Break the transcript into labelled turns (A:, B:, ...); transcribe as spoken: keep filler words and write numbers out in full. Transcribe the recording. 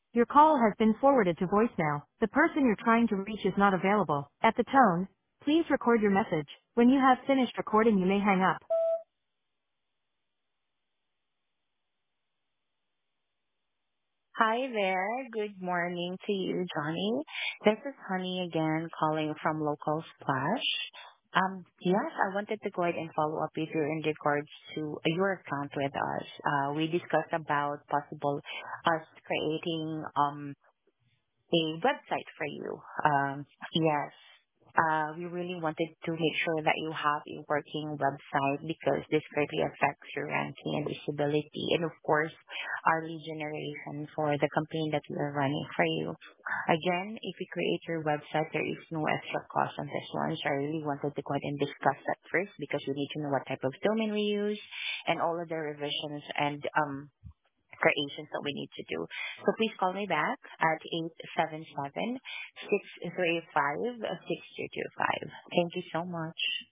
A: Your call has been forwarded to voicemail. The person you're trying to reach is not available. At the tone, please record your message. When you have finished recording, you may hang up.
B: Hi there. Good morning to you, Johnny. This is Honey again calling from Local Splash. Um, yes, I wanted to go ahead and follow up with you in regards to your account with us. Uh, we discussed about possible us creating um a website for you. Um, yes. Uh, we really wanted to make sure that you have a working website because this greatly affects your ranking and visibility and of course our lead generation for the campaign that we are running for you. Again, if you create your website, there is no extra cost on this one. So I really wanted to go ahead and discuss that first because we need to know what type of domain we use and all of the revisions and um creations that we need to do. So please call me back at eight seven seven, six three five, six two two five. Thank you so much.